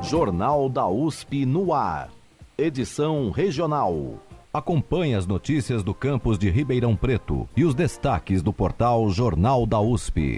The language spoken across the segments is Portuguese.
Jornal da USP no ar. Edição regional. Acompanhe as notícias do campus de Ribeirão Preto e os destaques do portal Jornal da USP.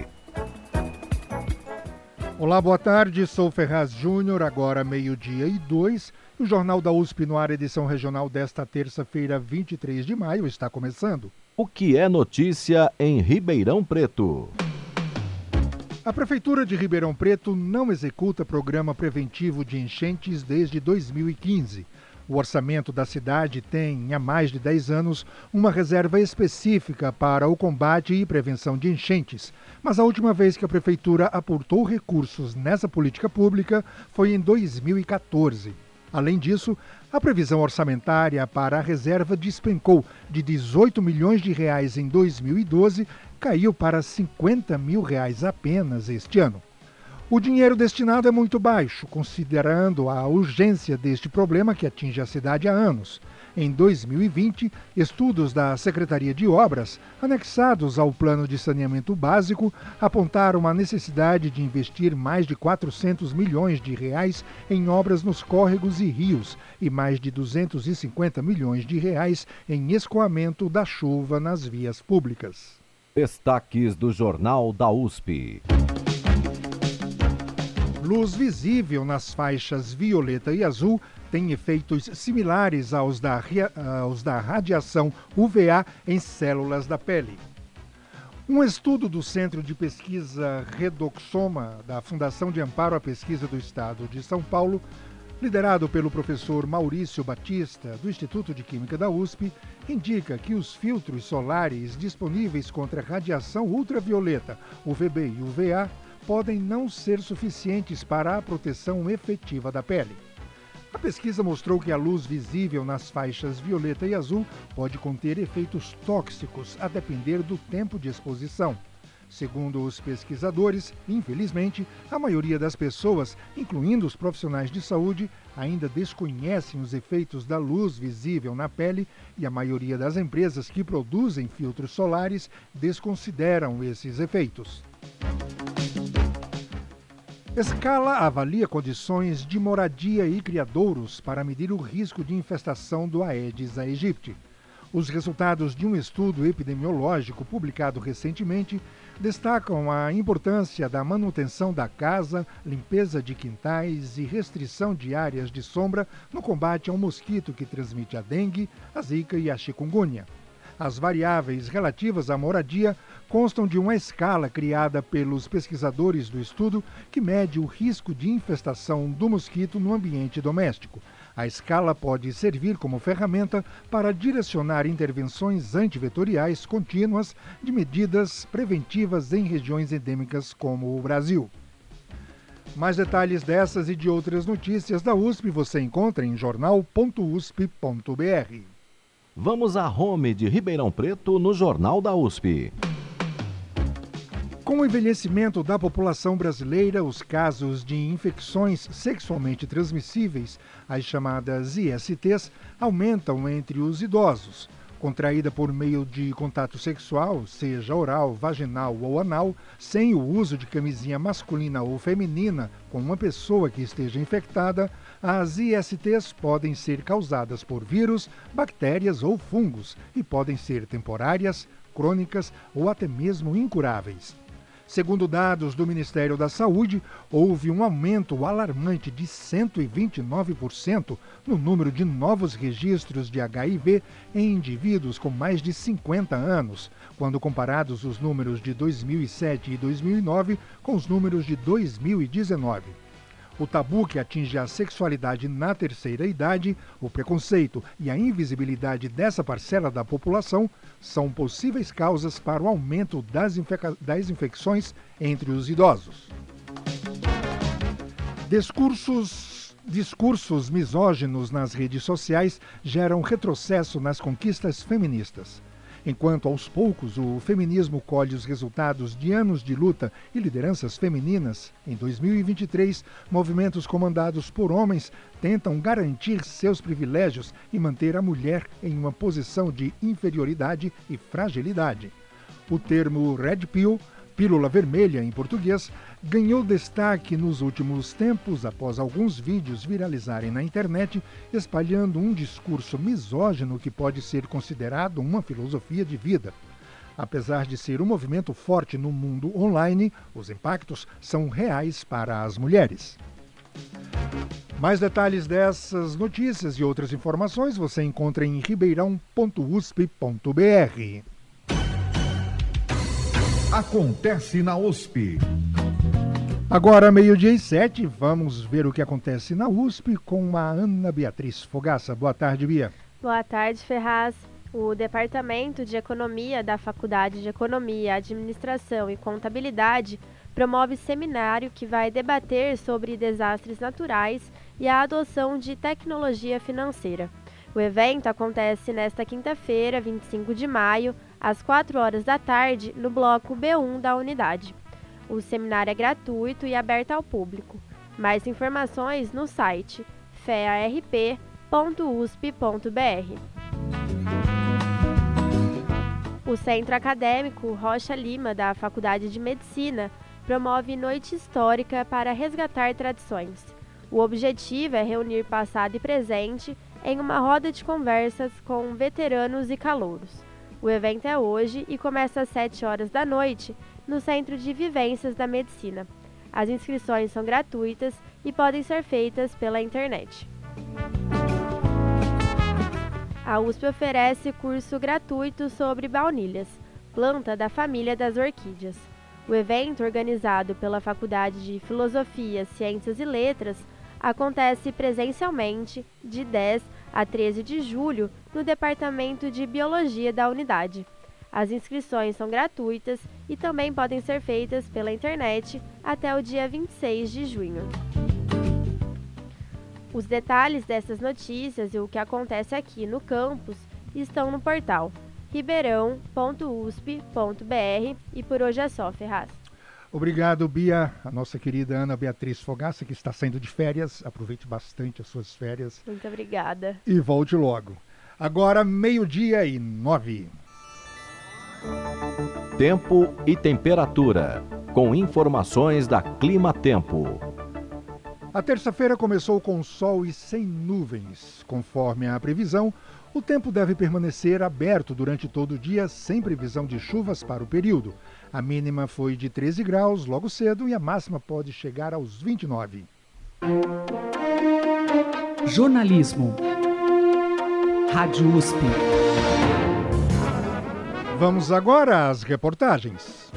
Olá, boa tarde. Sou Ferraz Júnior, agora 12:02. O Jornal da USP no ar, edição regional desta terça-feira, 23 de maio, está começando. O que é notícia em Ribeirão Preto? A Prefeitura de Ribeirão Preto não executa programa preventivo de enchentes desde 2015. O orçamento da cidade tem, há mais de 10 anos, uma reserva específica para o combate e prevenção de enchentes. Mas a última vez que a Prefeitura aportou recursos nessa política pública foi em 2014. Além disso, a previsão orçamentária para a reserva despencou de R$18 milhões em 2012, caiu para R$50 mil apenas este ano. O dinheiro destinado é muito baixo, considerando a urgência deste problema que atinge a cidade há anos. Em 2020, estudos da Secretaria de Obras, anexados ao Plano de Saneamento Básico, apontaram a necessidade de investir mais de R$400 milhões em obras nos córregos e rios e mais de R$250 milhões em escoamento da chuva nas vias públicas. Destaques do Jornal da USP. Luz visível nas faixas violeta e azul tem efeitos similares aos da radiação UVA em células da pele. Um estudo do Centro de Pesquisa Redoxoma da Fundação de Amparo à Pesquisa do Estado de São Paulo, liderado pelo professor Maurício Batista, do Instituto de Química da USP, indica que os filtros solares disponíveis contra radiação ultravioleta, UVB e UVA, podem não ser suficientes para a proteção efetiva da pele. A pesquisa mostrou que a luz visível nas faixas violeta e azul pode conter efeitos tóxicos a depender do tempo de exposição. Segundo os pesquisadores, infelizmente, a maioria das pessoas, incluindo os profissionais de saúde, ainda desconhecem os efeitos da luz visível na pele e a maioria das empresas que produzem filtros solares desconsideram esses efeitos. Escala avalia condições de moradia e criadouros para medir o risco de infestação do Aedes aegypti. Os resultados de um estudo epidemiológico publicado recentemente destacam a importância da manutenção da casa, limpeza de quintais e restrição de áreas de sombra no combate ao mosquito que transmite a dengue, a zika e a chikungunya. As variáveis relativas à moradia constam de uma escala criada pelos pesquisadores do estudo que mede o risco de infestação do mosquito no ambiente doméstico. A escala pode servir como ferramenta para direcionar intervenções antivetoriais contínuas de medidas preventivas em regiões endêmicas como o Brasil. Mais detalhes dessas e de outras notícias da USP você encontra em jornal.usp.br. Vamos à home de Ribeirão Preto no Jornal da USP. Com o envelhecimento da população brasileira, os casos de infecções sexualmente transmissíveis, as chamadas ISTs, aumentam entre os idosos. Contraída por meio de contato sexual, seja oral, vaginal ou anal, sem o uso de camisinha masculina ou feminina com uma pessoa que esteja infectada, as ISTs podem ser causadas por vírus, bactérias ou fungos e podem ser temporárias, crônicas ou até mesmo incuráveis. Segundo dados do Ministério da Saúde, houve um aumento alarmante de 129% no número de novos registros de HIV em indivíduos com mais de 50 anos, quando comparados os números de 2007 e 2009 com os números de 2019. O tabu que atinge a sexualidade na terceira idade, o preconceito e a invisibilidade dessa parcela da população são possíveis causas para o aumento das infecções entre os idosos. Discursos misóginos nas redes sociais geram retrocesso nas conquistas feministas. Enquanto aos poucos o feminismo colhe os resultados de anos de luta e lideranças femininas, em 2023, movimentos comandados por homens tentam garantir seus privilégios e manter a mulher em uma posição de inferioridade e fragilidade. O termo Red Pill Pílula Vermelha, em português, ganhou destaque nos últimos tempos após alguns vídeos viralizarem na internet espalhando um discurso misógino que pode ser considerado uma filosofia de vida. Apesar de ser um movimento forte no mundo online, os impactos são reais para as mulheres. Mais detalhes dessas notícias e outras informações você encontra em ribeirão.usp.br. Acontece na USP. Agora, 12:07, vamos ver o que acontece na USP com a Ana Beatriz Fogaça. Boa tarde, Bia. Boa tarde, Ferraz. O Departamento de Economia da Faculdade de Economia, Administração e Contabilidade promove seminário que vai debater sobre desastres naturais e a adoção de tecnologia financeira. O evento acontece nesta quinta-feira, 25 de maio, às 4 horas da tarde, no bloco B1 da unidade. O seminário é gratuito e aberto ao público. Mais informações no site fearp.usp.br. O Centro Acadêmico Rocha Lima, da Faculdade de Medicina, promove noite histórica para resgatar tradições. O objetivo é reunir passado e presente em uma roda de conversas com veteranos e calouros. O evento é hoje e começa às 7 horas da noite no Centro de Vivências da Medicina. As inscrições são gratuitas e podem ser feitas pela internet. A USP oferece curso gratuito sobre baunilhas, planta da família das orquídeas. O evento, organizado pela Faculdade de Filosofia, Ciências e Letras, acontece presencialmente de 10 a 13 de julho no Departamento de Biologia da unidade. As inscrições são gratuitas e também podem ser feitas pela internet até o dia 26 de junho. Os detalhes dessas notícias e o que acontece aqui no campus estão no portal ribeirão.usp.br e por hoje é só, Ferraz. Obrigado, Bia. A nossa querida Ana Beatriz Fogaça, que está saindo de férias. Aproveite bastante as suas férias. Muito obrigada. E volte logo. Agora, 12:09. Tempo e temperatura, com informações da Clima Tempo. A terça-feira começou com sol e sem nuvens. Conforme a previsão, o tempo deve permanecer aberto durante todo o dia, sem previsão de chuvas para o período. A mínima foi de 13 graus logo cedo e a máxima pode chegar aos 29. Jornalismo. Rádio USP. Vamos agora às reportagens.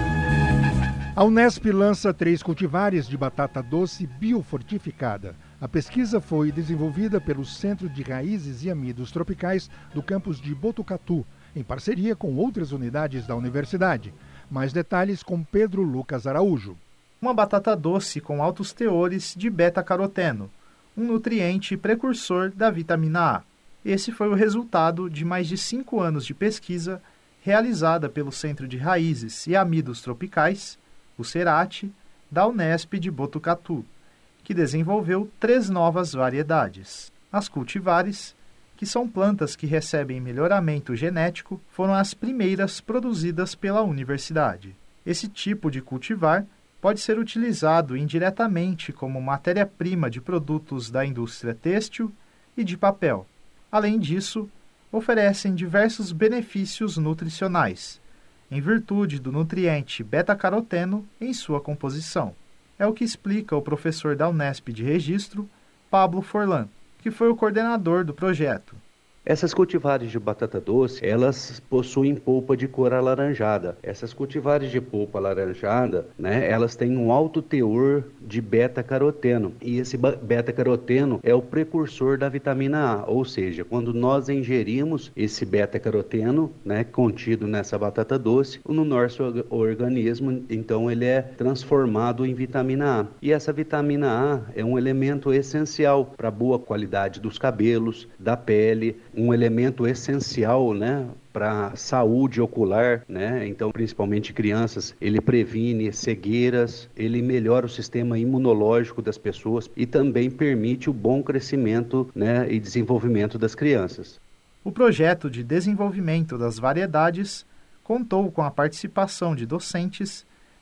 A Unesp lança 3 cultivares de batata doce biofortificada. A pesquisa foi desenvolvida pelo Centro de Raízes e Amidos Tropicais do campus de Botucatu, em parceria com outras unidades da universidade. Mais detalhes com Pedro Lucas Araújo. Uma batata doce com altos teores de beta-caroteno, um nutriente precursor da vitamina A. Esse foi o resultado de mais de 5 anos de pesquisa realizada pelo Centro de Raízes e Amidos Tropicais, o CERAT, da Unesp de Botucatu, que desenvolveu 3 novas variedades. As cultivares, que são plantas que recebem melhoramento genético, foram as primeiras produzidas pela universidade. Esse tipo de cultivar pode ser utilizado indiretamente como matéria-prima de produtos da indústria têxtil e de papel. Além disso, oferecem diversos benefícios nutricionais, em virtude do nutriente beta-caroteno em sua composição. É o que explica o professor da Unesp de Registro, Pablo Forlan, que foi o coordenador do projeto. Essas cultivares de batata doce, elas possuem polpa de cor alaranjada. Essas cultivares de polpa alaranjada, elas têm um alto teor de beta-caroteno. E esse beta-caroteno é o precursor da vitamina A, ou seja, quando nós ingerimos esse beta-caroteno, contido nessa batata doce, no nosso organismo, então ele é transformado em vitamina A. E essa vitamina A é um elemento essencial para a boa qualidade dos cabelos, da pele, um elemento essencial, para a saúde ocular, Então, principalmente crianças, ele previne cegueiras, ele melhora o sistema imunológico das pessoas e também permite o bom crescimento, e desenvolvimento das crianças. O projeto de desenvolvimento das variedades contou com a participação de docentes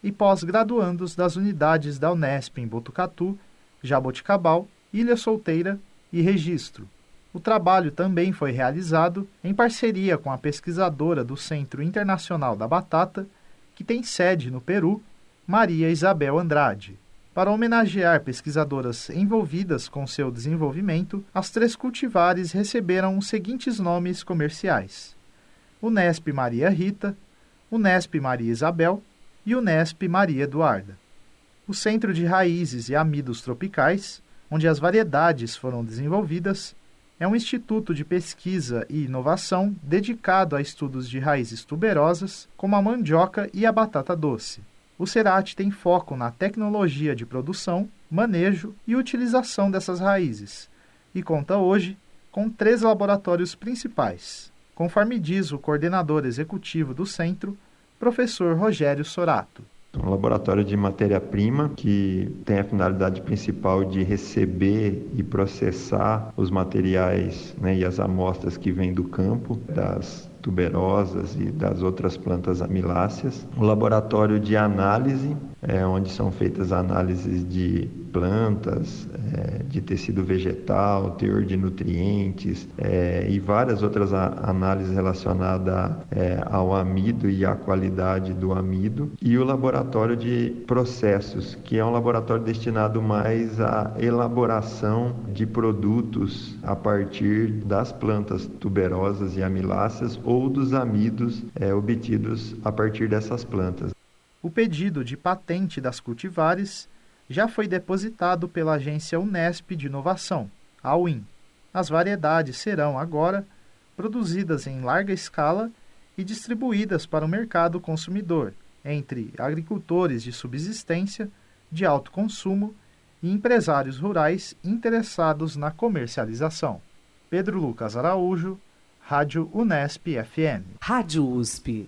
e pós-graduandos das unidades da Unesp em Botucatu, Jaboticabal, Ilha Solteira e Registro. O trabalho também foi realizado em parceria com a pesquisadora do Centro Internacional da Batata, que tem sede no Peru, Maria Isabel Andrade. Para homenagear pesquisadoras envolvidas com seu desenvolvimento, as 3 cultivares receberam os seguintes nomes comerciais: Unesp Maria Rita, Unesp Maria Isabel e Unesp Maria Eduarda. O Centro de Raízes e Amidos Tropicais, onde as variedades foram desenvolvidas, é um instituto de pesquisa e inovação dedicado a estudos de raízes tuberosas, como a mandioca e a batata doce. O Cerati tem foco na tecnologia de produção, manejo e utilização dessas raízes, e conta hoje com 3 laboratórios principais, conforme diz o coordenador executivo do centro, professor Rogério Sorato. Um laboratório de matéria-prima que tem a finalidade principal de receber e processar os materiais, e as amostras que vêm do campo, das tuberosas e das outras plantas amiláceas. Um laboratório de análise, onde são feitas análises de plantas, de tecido vegetal, teor de nutrientes e várias outras análises relacionadas ao amido e à qualidade do amido. E o laboratório de processos, que é um laboratório destinado mais à elaboração de produtos a partir das plantas tuberosas e amiláceas ou dos amidos obtidos a partir dessas plantas. O pedido de patente das cultivares já foi depositado pela agência Unesp de Inovação, a UIN. As variedades serão, agora, produzidas em larga escala e distribuídas para o mercado consumidor, entre agricultores de subsistência, de alto consumo e empresários rurais interessados na comercialização. Pedro Lucas Araújo, Rádio Unesp FM. Rádio USP.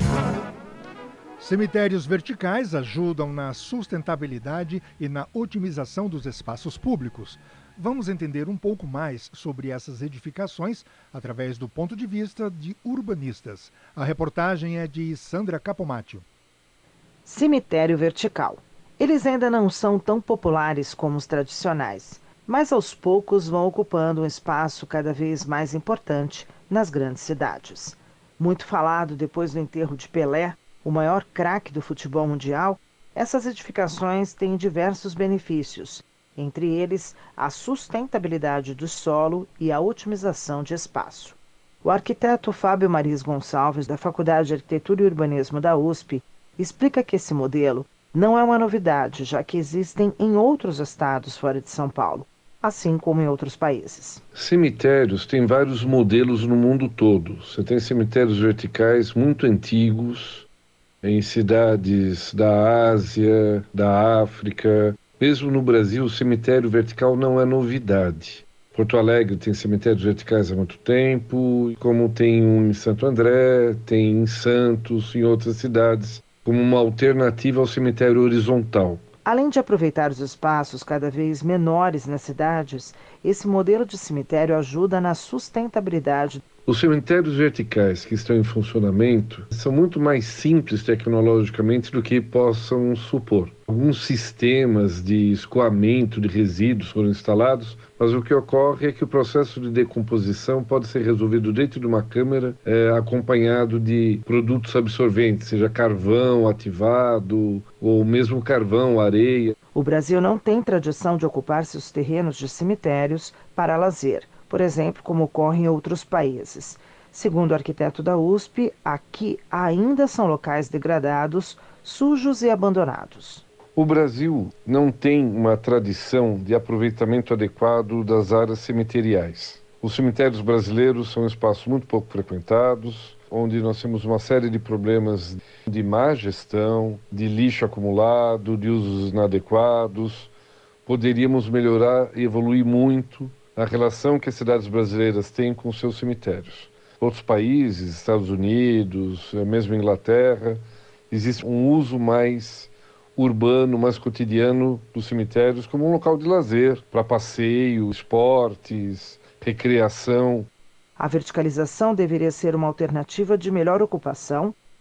Cemitérios verticais ajudam na sustentabilidade e na otimização dos espaços públicos. Vamos entender um pouco mais sobre essas edificações através do ponto de vista de urbanistas. A reportagem é de Sandra Capomatto. Cemitério vertical. Eles ainda não são tão populares como os tradicionais, mas aos poucos vão ocupando um espaço cada vez mais importante nas grandes cidades. Muito falado depois do enterro de Pelé, o maior craque do futebol mundial, essas edificações têm diversos benefícios, entre eles a sustentabilidade do solo e a otimização de espaço. O arquiteto Fábio Maris Gonçalves, da Faculdade de Arquitetura e Urbanismo da USP, explica que esse modelo não é uma novidade, já que existem em outros estados fora de São Paulo, assim como em outros países. Cemitérios têm vários modelos no mundo todo. Você tem cemitérios verticais muito antigos, em cidades da Ásia, da África. Mesmo no Brasil, o cemitério vertical não é novidade. Porto Alegre tem cemitérios verticais há muito tempo, como tem um em Santo André, tem em Santos, em outras cidades, como uma alternativa ao cemitério horizontal. Além de aproveitar os espaços cada vez menores nas cidades, esse modelo de cemitério ajuda na sustentabilidade. Os cemitérios verticais que estão em funcionamento são muito mais simples tecnologicamente do que possam supor. Alguns sistemas de escoamento de resíduos foram instalados, mas o que ocorre é que o processo de decomposição pode ser resolvido dentro de uma câmara, acompanhado de produtos absorventes, seja carvão ativado ou mesmo carvão, areia. O Brasil não tem tradição de ocupar seus terrenos de cemitérios para lazer, por exemplo, como ocorre em outros países. Segundo o arquiteto da USP, aqui ainda são locais degradados, sujos e abandonados. O Brasil não tem uma tradição de aproveitamento adequado das áreas cemiteriais. Os cemitérios brasileiros são espaços muito pouco frequentados, onde nós temos uma série de problemas de má gestão, de lixo acumulado, de usos inadequados. Poderíamos melhorar e evoluir muito a relação que as cidades brasileiras têm com seus cemitérios. Outros países, Estados Unidos, mesmo Inglaterra, existe um uso mais urbano, mais cotidiano dos cemitérios como um local de lazer, para passeio, esportes, recreação. A verticalização deveria ser uma alternativa de melhor ocupação,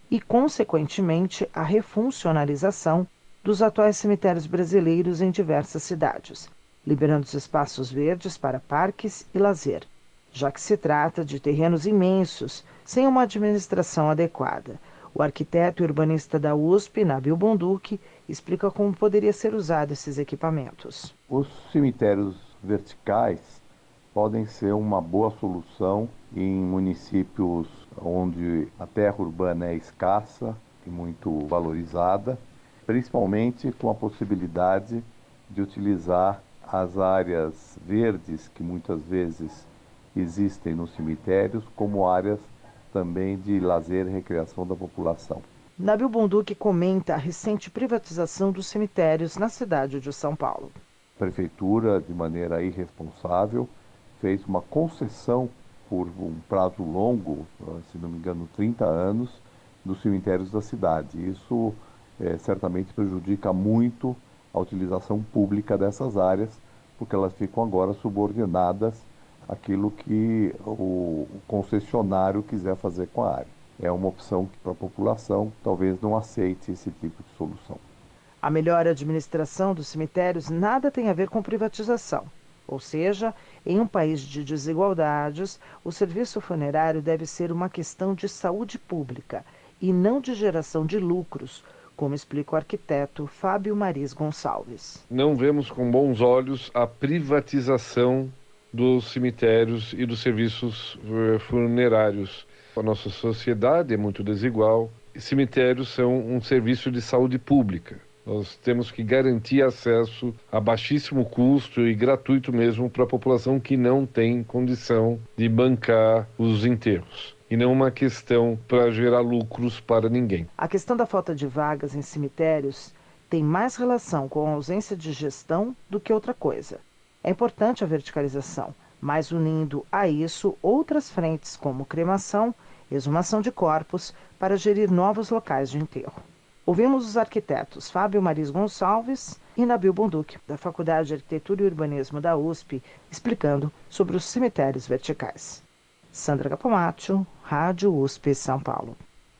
e, consequentemente, a refuncionalização dos atuais cemitérios brasileiros em diversas cidades, liberando os espaços verdes para parques e lazer, já que se trata de terrenos imensos, sem uma administração adequada. O arquiteto e urbanista da USP, Nabil Bonduki, explica como poderia ser usado esses equipamentos. Os cemitérios verticais podem ser uma boa solução em municípios onde a terra urbana é escassa e muito valorizada, principalmente com a possibilidade de utilizar as áreas verdes que muitas vezes existem nos cemitérios como áreas também de lazer e recreação da população. Nabil Bonduki comenta a recente privatização dos cemitérios na cidade de São Paulo. A prefeitura, de maneira irresponsável, fez uma concessão por um prazo longo, se não me engano 30 anos, dos cemitérios da cidade. Isso certamente prejudica muito a utilização pública dessas áreas, porque elas ficam agora subordinadas àquilo que o concessionário quiser fazer com a área. É uma opção que para a população talvez não aceite esse tipo de solução. A melhor administração dos cemitérios nada tem a ver com privatização. Ou seja, em um país de desigualdades, o serviço funerário deve ser uma questão de saúde pública e não de geração de lucros, como explica o arquiteto Fábio Maris Gonçalves. Não vemos com bons olhos a privatização dos cemitérios e dos serviços funerários. A nossa sociedade é muito desigual. Cemitérios são um serviço de saúde pública. Nós temos que garantir acesso a baixíssimo custo e gratuito mesmo para a população que não tem condição de bancar os enterros. E não uma questão para gerar lucros para ninguém. A questão da falta de vagas em cemitérios tem mais relação com a ausência de gestão do que outra coisa. É importante a verticalização, mas unindo a isso outras frentes como cremação, exumação de corpos, para gerir novos locais de enterro. Ouvimos os arquitetos Fábio Maris Gonçalves e Nabil Bonduki, da Faculdade de Arquitetura e Urbanismo da USP, explicando sobre os cemitérios verticais. Sandra Capomatto, Rádio USP São Paulo.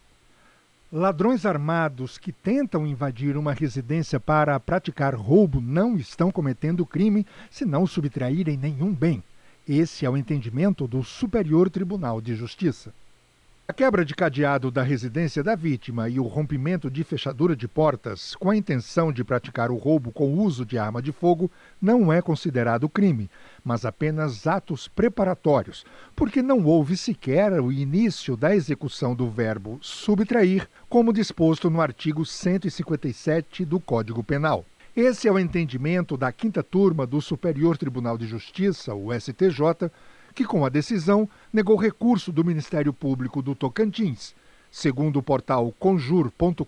Ladrões armados que tentam invadir uma residência para praticar roubo não estão cometendo crime se não subtraírem nenhum bem. Esse é o entendimento do Superior Tribunal de Justiça. A quebra de cadeado da residência da vítima e o rompimento de fechadura de portas com a intenção de praticar o roubo com o uso de arma de fogo não é considerado crime, mas apenas atos preparatórios, porque não houve sequer o início da execução do verbo subtrair, como disposto no artigo 157 do Código Penal. Esse é o entendimento da 5ª Turma do Superior Tribunal de Justiça, o STJ, que com a decisão negou recurso do Ministério Público do Tocantins. Segundo o portal conjur.com.br,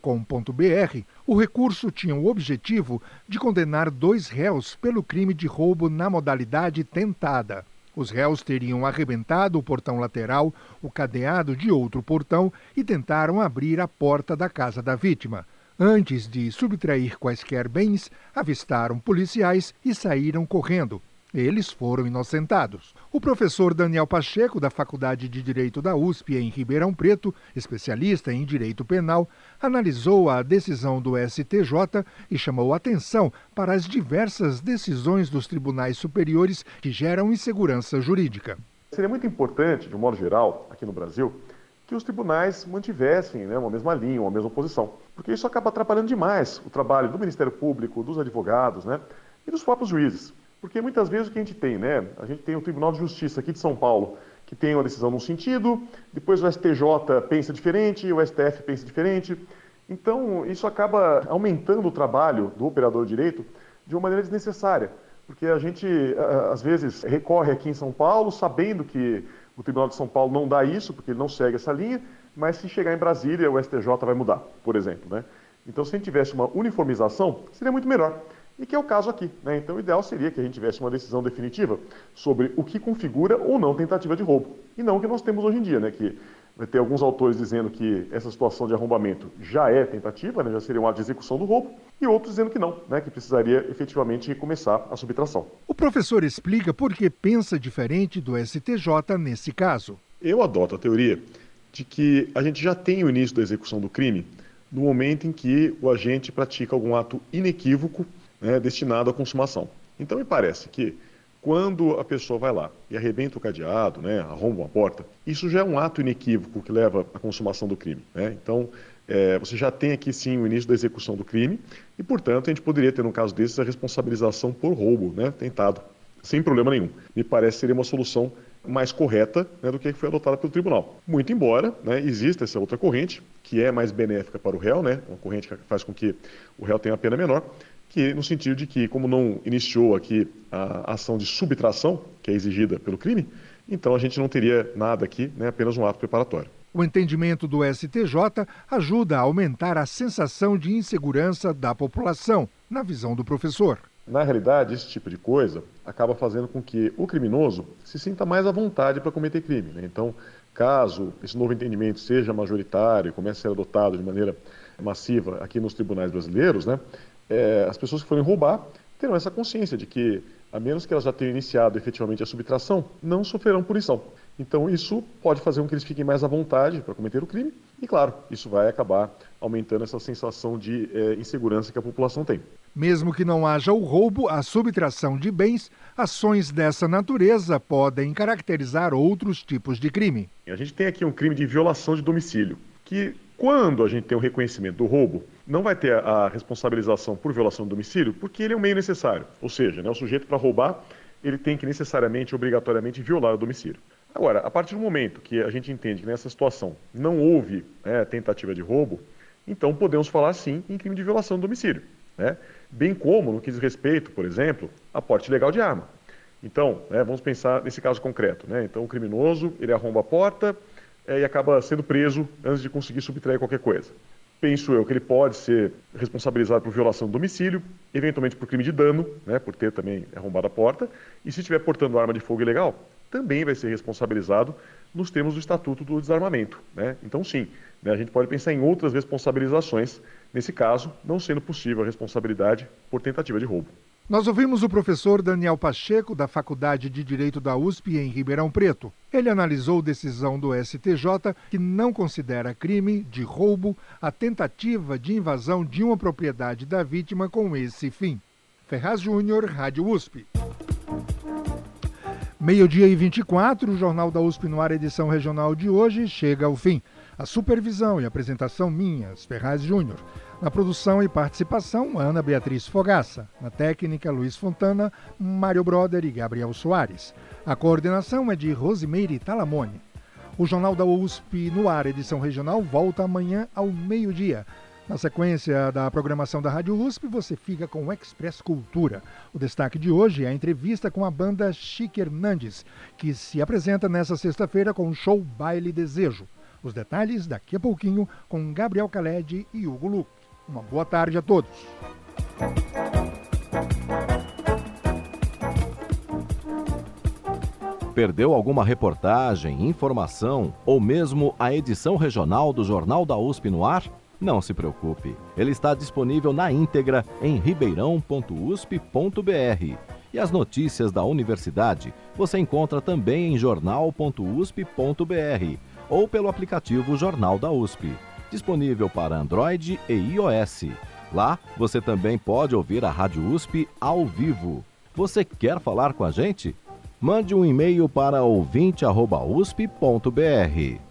o recurso tinha o objetivo de condenar 2 réus pelo crime de roubo na modalidade tentada. Os réus teriam arrebentado o portão lateral, o cadeado de outro portão e tentaram abrir a porta da casa da vítima. Antes de subtrair quaisquer bens, avistaram policiais e saíram correndo. Eles foram inocentados. O professor Daniel Pacheco, da Faculdade de Direito da USP em Ribeirão Preto, especialista em direito penal, analisou a decisão do STJ e chamou atenção para as diversas decisões dos tribunais superiores que geram insegurança jurídica. Seria muito importante, de um modo geral, aqui no Brasil, que os tribunais mantivessem uma mesma linha, uma mesma posição, porque isso acaba atrapalhando demais o trabalho do Ministério Público, dos advogados, e dos próprios juízes. Porque muitas vezes o que a gente tem, a gente tem o Tribunal de Justiça aqui de São Paulo, que tem uma decisão num sentido, depois o STJ pensa diferente, o STF pensa diferente. Então, isso acaba aumentando o trabalho do operador de direito de uma maneira desnecessária. Porque a gente, às vezes, recorre aqui em São Paulo, sabendo que o Tribunal de São Paulo não dá isso, porque ele não segue essa linha, mas se chegar em Brasília, o STJ vai mudar, por exemplo. Então, se a gente tivesse uma uniformização, seria muito melhor. E que é o caso aqui. Então, o ideal seria que a gente tivesse uma decisão definitiva sobre o que configura ou não tentativa de roubo. E não o que nós temos hoje em dia, que vai ter alguns autores dizendo que essa situação de arrombamento já é tentativa, já seria um ato de execução do roubo, e outros dizendo que não, que precisaria efetivamente começar a subtração. O professor explica por que pensa diferente do STJ nesse caso. Eu adoto a teoria de que a gente já tem o início da execução do crime no momento em que o agente pratica algum ato inequívoco, né, destinado à consumação. Então, me parece que quando a pessoa vai lá e arrebenta o cadeado, né, arromba uma porta, isso já é um ato inequívoco que leva à consumação do crime, né? Então, você já tem aqui sim o início da execução do crime e, portanto, a gente poderia ter, no caso desses, a responsabilização por roubo, né, tentado, sem problema nenhum. Me parece que seria uma solução mais correta, né, do que foi adotada pelo tribunal. Muito embora, né, exista essa outra corrente, que é mais benéfica para o réu, né, uma corrente que faz com que o réu tenha a pena menor, que no sentido de que, como não iniciou aqui a ação de subtração, que é exigida pelo crime, então a gente não teria nada aqui, né, apenas um ato preparatório. O entendimento do STJ ajuda a aumentar a sensação de insegurança da população, na visão do professor. Na realidade, esse tipo de coisa acaba fazendo com que o criminoso se sinta mais à vontade para cometer crime, né? Então, caso esse novo entendimento seja majoritário e comece a ser adotado de maneira massiva aqui nos tribunais brasileiros, né, as pessoas que forem roubar terão essa consciência de que, a menos que elas já tenham iniciado efetivamente a subtração, não sofrerão punição. Então, isso pode fazer com que eles fiquem mais à vontade para cometer o crime e, claro, isso vai acabar aumentando essa sensação de insegurança que a população tem. Mesmo que não haja o roubo, a subtração de bens, ações dessa natureza podem caracterizar outros tipos de crime. A gente tem aqui um crime de violação de domicílio, que quando a gente tem o reconhecimento do roubo, não vai ter a responsabilização por violação de domicílio, porque ele é um meio necessário. Ou seja, né, o sujeito para roubar, ele tem que necessariamente, obrigatoriamente, violar o domicílio. Agora, a partir do momento que a gente entende que nessa situação não houve tentativa de roubo, então podemos falar sim em crime de violação do domicílio, né? Bem como no que diz respeito, por exemplo, a porte ilegal de arma. Então, vamos pensar nesse caso concreto, né? Então o criminoso, ele arromba a porta e acaba sendo preso antes de conseguir subtrair qualquer coisa. Penso eu que ele pode ser responsabilizado por violação do domicílio, eventualmente por crime de dano, né, por ter também arrombado a porta, e se estiver portando arma de fogo ilegal, também vai ser responsabilizado nos termos do Estatuto do Desarmamento, né? Então sim, né, a gente pode pensar em outras responsabilizações, nesse caso, não sendo possível a responsabilidade por tentativa de roubo. Nós ouvimos o professor Daniel Pacheco, da Faculdade de Direito da USP, em Ribeirão Preto. Ele analisou decisão do STJ que não considera crime de roubo a tentativa de invasão de uma propriedade da vítima com esse fim. Ferraz Júnior, Rádio USP. 12h24, o Jornal da USP no ar, edição regional de hoje, chega ao fim. A supervisão e apresentação minhas, Ferraz Júnior. Na produção e participação, Ana Beatriz Fogaça. Na técnica, Luiz Fontana, Mário Broder e Gabriel Soares. A coordenação é de Rosimeire Talamone. O Jornal da USP no ar, edição regional, volta amanhã ao meio-dia. Na sequência da programação da Rádio USP, você fica com o Express Cultura. O destaque de hoje é a entrevista com a banda Chique Hernandes, que se apresenta nesta sexta-feira com o show Baile Desejo. Os detalhes daqui a pouquinho com Gabriel Caled e Hugo Luque. Uma boa tarde a todos. Perdeu alguma reportagem, informação ou mesmo a edição regional do Jornal da USP no ar? Não se preocupe, ele está disponível na íntegra em ribeirão.usp.br. E as notícias da universidade você encontra também em jornal.usp.br ou pelo aplicativo Jornal da USP, disponível para Android e iOS. Lá você também pode ouvir a Rádio USP ao vivo. Você quer falar com a gente? Mande um e-mail para ouvinte@usp.br.